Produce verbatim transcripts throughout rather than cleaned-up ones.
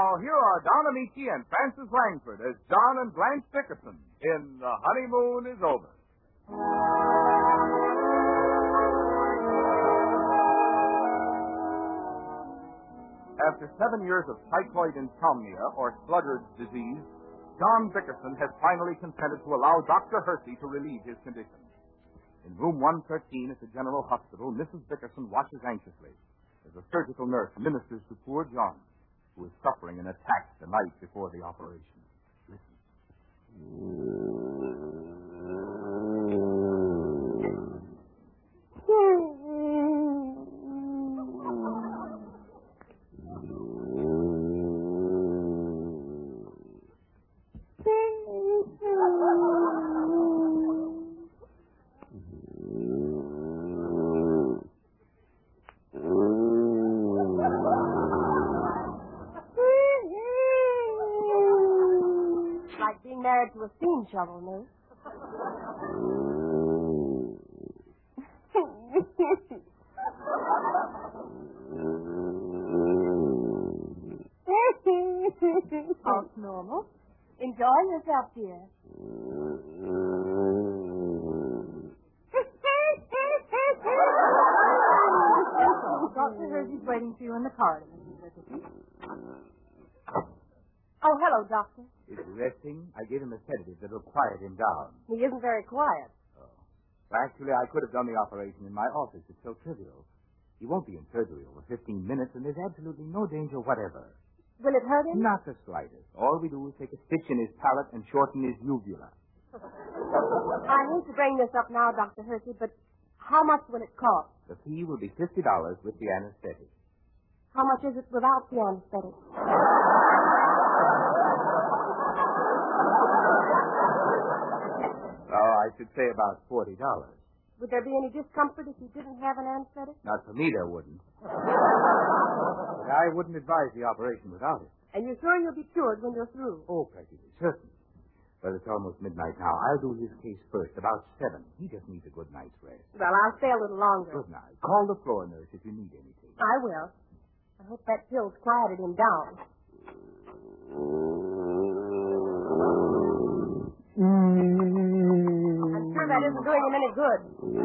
now, here are Don Amici and Francis Langford as John and Blanche Dickerson in The Honeymoon is Over. After seven years of typhoid insomnia, or sluggard's disease, John Dickerson has finally consented to allow Doctor Hersey to relieve his condition. In room one thirteen at the General Hospital, Missus Dickerson watches anxiously as a surgical nurse ministers to poor John, who is suffering an attack the night before the operation. Listen. Married to a steam shovel, Nurse. All normal. Enjoy yourself, dear. Doctor Hersey's waiting for you in the corridor, Missus Dickerson. Oh, hello, Doctor. Is he resting? I gave him a sedative that'll quiet him down. He isn't very quiet. Oh. Well, actually, I could have done the operation in my office. It's so trivial. He won't be in surgery over fifteen minutes, and there's absolutely no danger whatever. Will it hurt him? Not the slightest. All we do is take a stitch in his palate and shorten his uvula. I hate to bring this up now, Doctor Hersey, but how much will it cost? The fee will be fifty dollars with the anesthetic. How much is it without the anesthetic? Oh, I should say about forty dollars. Would there be any discomfort if you didn't have an anesthetic? Not for me, there wouldn't. But I wouldn't advise the operation without it. And you're sure you'll be cured when you're through? Oh, practically certain. Well, it's almost midnight now. I'll do his case first, about seven. He just needs a good night's rest. Well, I'll stay a little longer. Good night. Call the floor nurse if you need anything. I will. I hope that pill's quieted him down. I'm sure that isn't doing him any good.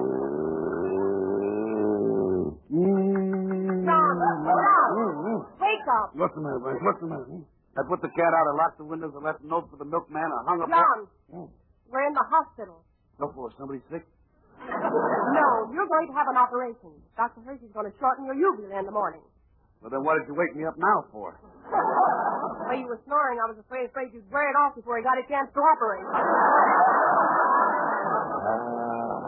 John, John, wake up. What's the matter, Blanche? What's the matter? I put the cat out, I locked the windows, I left a note for the milkman, I hung up... John, Oh. we're in the hospital. What for? Somebody sick? No, you're going to have an operation. Doctor Hersey's going to shorten your uvula in the morning. Well, then what did you wake me up now for? The way you were snoring, I was afraid, afraid you'd wear it off before he got a chance to operate. Uh...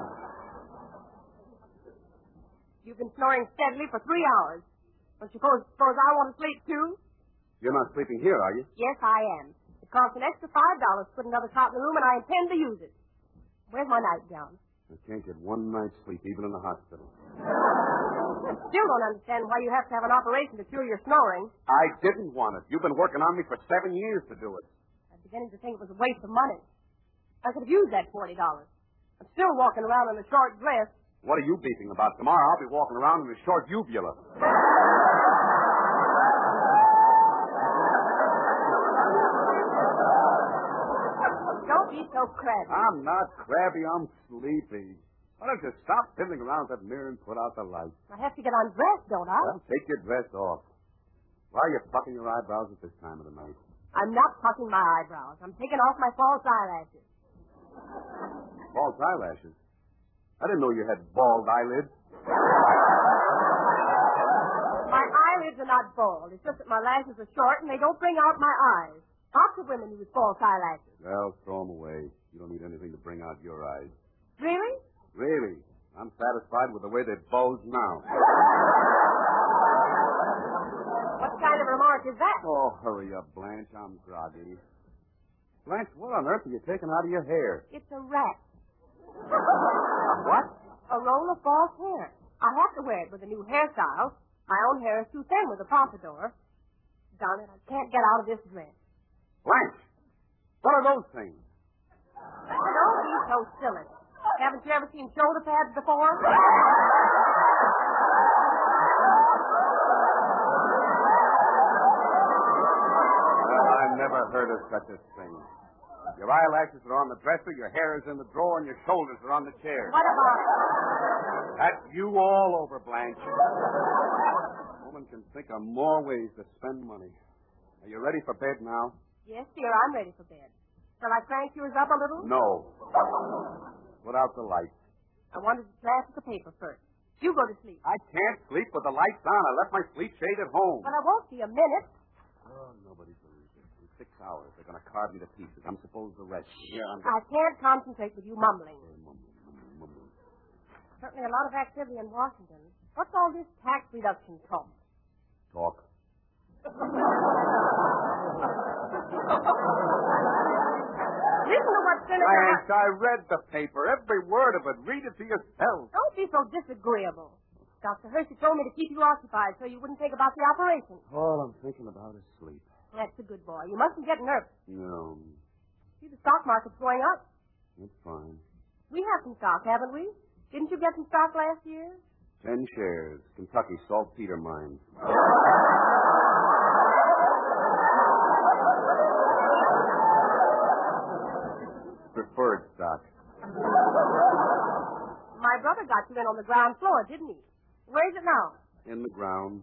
You've been snoring steadily for three hours. Don't you suppose, suppose I want to sleep, too? You're not sleeping here, are you? Yes, I am. It costs an extra five dollars to put another cot in the room, and I intend to use it. Where's my nightgown? I can't get one night's sleep, even in the hospital. I still don't understand why you have to have an operation to cure your snoring. I didn't want it. You've been working on me for seven years to do it. I'm beginning to think it was a waste of money. I could have used that forty dollars. I'm still walking around in a short dress. What are you beefing about? Tomorrow I'll be walking around in a short uvula. Don't be so crabby. I'm not crabby. I'm sleepy. Why don't you stop fiddling around with that mirror and put out the light? I have to get undressed, don't I? Well, take your dress off. Why are you plucking your eyebrows at this time of the night? I'm not plucking my eyebrows. I'm taking off my false eyelashes. False eyelashes? I didn't know you had bald eyelids. My eyelids are not bald. It's just that my lashes are short and they don't bring out my eyes. Lots of women use false eyelashes. Well, throw them away. You don't need anything to bring out your eyes. Really? Really? I'm satisfied with the way they bulge now. What kind of remark is that? Oh, hurry up, Blanche. I'm groggy. Blanche, what on earth are you taking out of your hair? It's a rat. What? A roll of false hair. I have to wear it with a new hairstyle. My own hair is too thin with a pompadour. Darn it, I can't get out of this dress. Blanche, what are those things? Don't be so silly. Haven't you ever seen shoulder pads before? heard of such a thing. Your eyelashes are on the dresser, your hair is in the drawer, and your shoulders are on the chair. What about it? That's you all over, Blanche. A woman can think of more ways to spend money. Are you ready for bed now? Yes, dear, I'm ready for bed. Shall I crank yours up a little? No. Put out the lights. I wanted to glance at the paper first. You go to sleep. I can't sleep with the lights on. I left my sleep shade at home. But I won't be a minute. Oh, nobody believes it. In six hours, they're going to carve me to pieces. I'm supposed to rest. Yeah, I'm I can't concentrate with you mumbling. mumbling, mumbling. Certainly a lot of activity in Washington. What's all this tax reduction talk? Talk. Listen to what's going to Blanche, I read the paper. Every word of it. Read it to yourself. Don't be so disagreeable. Doctor Hershey told me to keep you occupied so you wouldn't think about the operation. All I'm thinking about is sleep. That's a good boy. You mustn't get nervous. No, See, the stock market's going up. that's fine. We have some stock, haven't we? Didn't you get some stock last year? Ten shares. Kentucky saltpeter mines. Preferred stock. My brother got you in on the ground floor, didn't he? Where's it now? In the ground.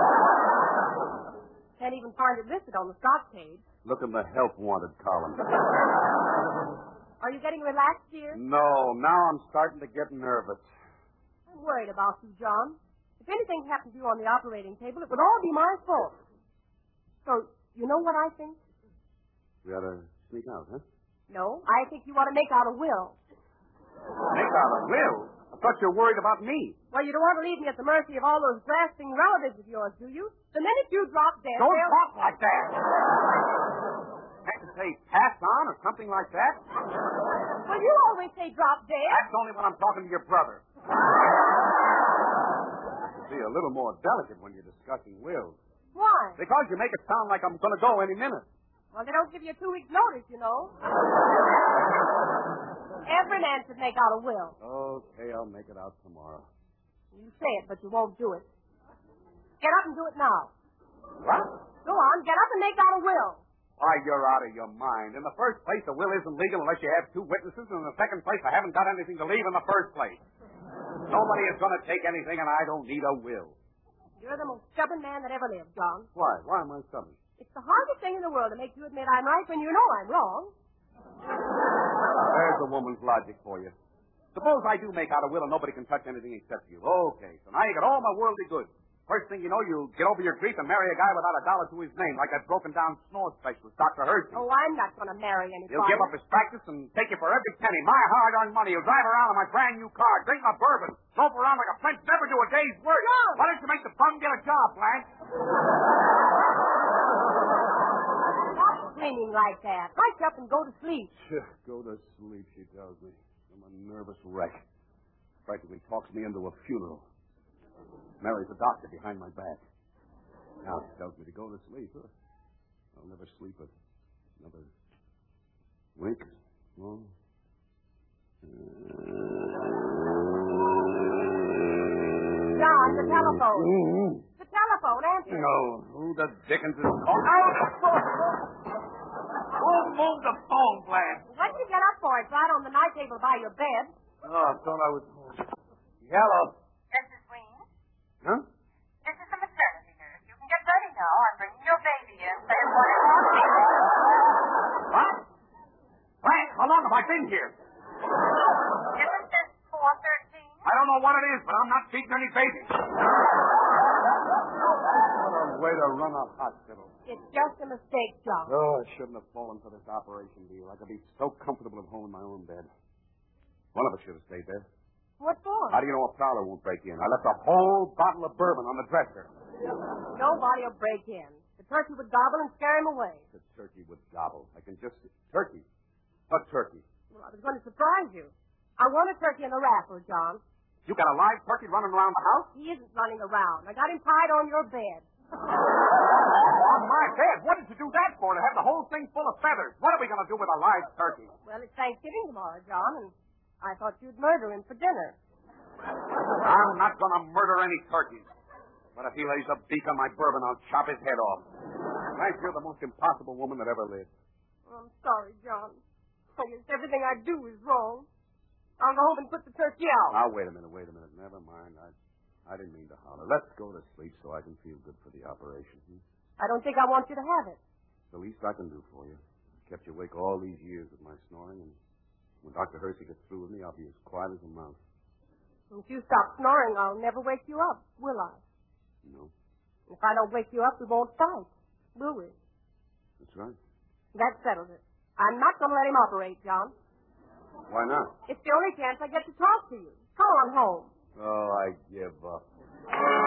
Can't even find it listed on the stock page. Look in the help wanted column. Are you getting relaxed, dear? No, now I'm starting to get nervous. I'm worried about you, John. If anything happened to you on the operating table, it would all be my fault. So, you know what I think? We ought to sneak out, huh? No, I think you ought to make out a will. Make out a will? I thought you were worried about me. Well, you don't want to leave me at the mercy of all those grasping relatives of yours, do you? The minute you drop dead, Don't they'll... talk like that. Can't you say pass on or something like that? Well, you always say drop dead. That's only when I'm talking to your brother. Be a little more delicate when you're discussing wills. Why? Because you make it sound like I'm going to go any minute. Well, they don't give you a two weeks' notice, you know. Every man should make out a will. Okay, I'll make it out tomorrow. You say it, but you won't do it. Get up and do it now. What? Go on, get up and make out a will. Why, you're out of your mind. In the first place, a will isn't legal unless you have two witnesses, and in the second place, I haven't got anything to leave in the first place. Nobody is going to take anything, and I don't need a will. You're the most stubborn man that ever lived, John. Why? Why am I stubborn? It's the hardest thing in the world to make you admit I'm right when you know I'm wrong. There's a woman's logic for you. Suppose I do make out a will and nobody can touch anything except you. Okay, so now you got all my worldly goods. First thing you know, you'll get over your grief and marry a guy without a dollar to his name, like that broken-down snore specialist, Doctor Hershey. Oh, I'm not going to marry anybody. He'll give up his practice and take you for every penny. My hard-earned money. He'll drive around in my brand-new car, drink my bourbon, loaf around like a French, never do a day's work. No. Why don't you make the bum get a job, Blanche? Stop screaming like that. Wake up and go to sleep. Go to sleep, she tells me. I'm a nervous wreck. Practically talks me into a funeral. Marries a doctor behind my back. Now she tells me to go to sleep. Huh? I'll never sleep with another wink. No. John, the telephone. Mm-hmm. The telephone, answer. No. Who the dickens is calling? Out! Who moved the phone, Blanche? What did you get up for? It's right on the night table by your bed. Oh, I thought I was... Hello. Missus Ween? Huh? This is the maternity nurse. You can get ready now. I'm bringing your baby in. Say what it wants. What? Blanche, how long have I been here? Isn't this four thirteen? I don't know what it is, but I'm not feeding any baby. What a way to run a hospital. It's just a mistake, John. Oh, I shouldn't have fallen for this operation deal. I could be so comfortable at home in my own bed. One of us should have stayed there. What for? How do you know a prowler won't break in? I left a whole bottle of bourbon on the dresser. Nobody will break in. The turkey would gobble and scare him away. The turkey would gobble. I can just... Turkey? What turkey? Well, I was going to surprise you. I want a turkey in a wrapper, John. You got a live turkey running around the house? He isn't running around. I got him tied on your bed. On my bed? What did you do that for? To have the whole thing full of feathers? What are we going to do with a live turkey? Well, it's Thanksgiving tomorrow, John, and I thought you'd murder him for dinner. I'm not going to murder any turkeys. But if he lays a beak on my bourbon, I'll chop his head off. Blanche, you're the most impossible woman that ever lived. I'm sorry, John. I guess everything I do is wrong. I'll go home and put the turkey out. Now, wait a minute, wait a minute. Never mind. I I didn't mean to holler. Let's go to sleep so I can feel good for the operation. Hmm? I don't think I want you to have it. The least I can do for you. I kept you awake all these years with my snoring, and when Doctor Hersey gets through with me, I'll be as quiet as a mouse. If you stop snoring, I'll never wake you up, will I? No. If I don't wake you up, we won't fight, will we? That's right. That settles it. I'm not going to let him operate, John. Why not? It's the only chance I get to talk to you. Come on home. Oh, I give up.